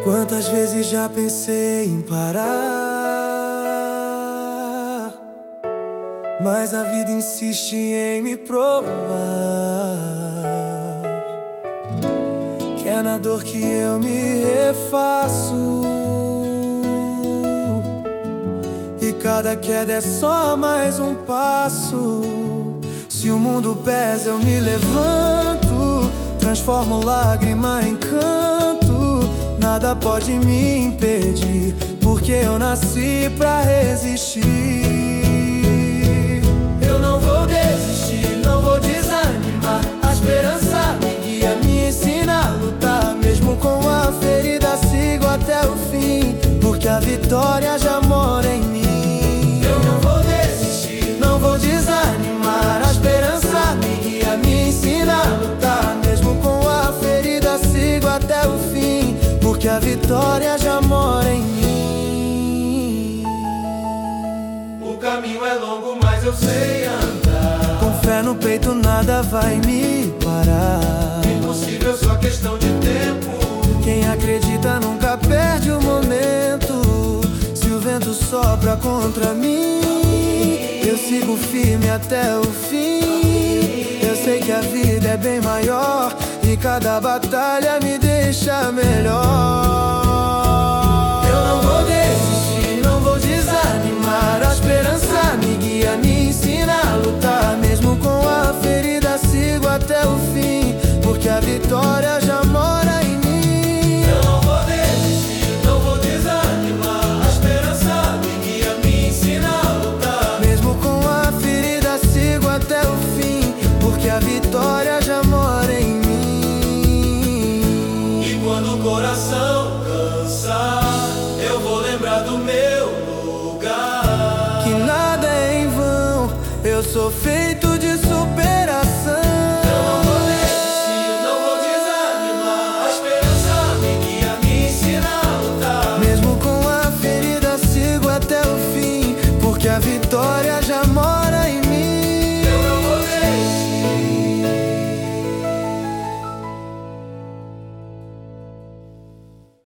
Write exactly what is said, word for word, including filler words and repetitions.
Quantas vezes já pensei em parar, mas a vida insiste em me provar que é na dor que eu me refaço. E cada queda é só mais um passo. Se o mundo pesa eu me levanto, transformo lágrima em canto. Nada pode me impedir, porque eu nasci pra resistir. Eu não vou desistir, não vou desanimar. A esperança me guia, me ensina a lutar. Mesmo com a ferida sigo até o fim, porque a vitória já mora em mim. Eu não vou desistir, não vou desanimar. A esperança me guia, me ensina a lutar. Mesmo com a ferida sigo até o fim, porque a vitória já mora em mim. O caminho é longo, mas eu sei andar. Com fé no peito nada vai me parar. Impossível, só questão de tempo. Quem acredita nunca perde o momento. Se o vento sopra contra mim, eu sigo firme até o fim. Eu sei que a vida é bem maior e cada batalha me deixa melhor. Eu não vou desistir, não vou desanimar. A esperança me guia, me ensina a lutar. Mesmo com a ferida sigo até o fim, porque a vitória já mora em mim. Eu não vou desistir, não vou desanimar. A esperança me guia, me ensina a lutar. Mesmo com a ferida sigo até o fim, porque a vitória já mora em mim. Quando o coração cansar, eu vou lembrar do meu lugar. Que nada é em vão, eu sou feito de superação. Eu não vou desistir, não vou desanimar. A esperança me guia, me ensina a lutar. Mesmo com a ferida sigo até o fim, porque a vitória já mora.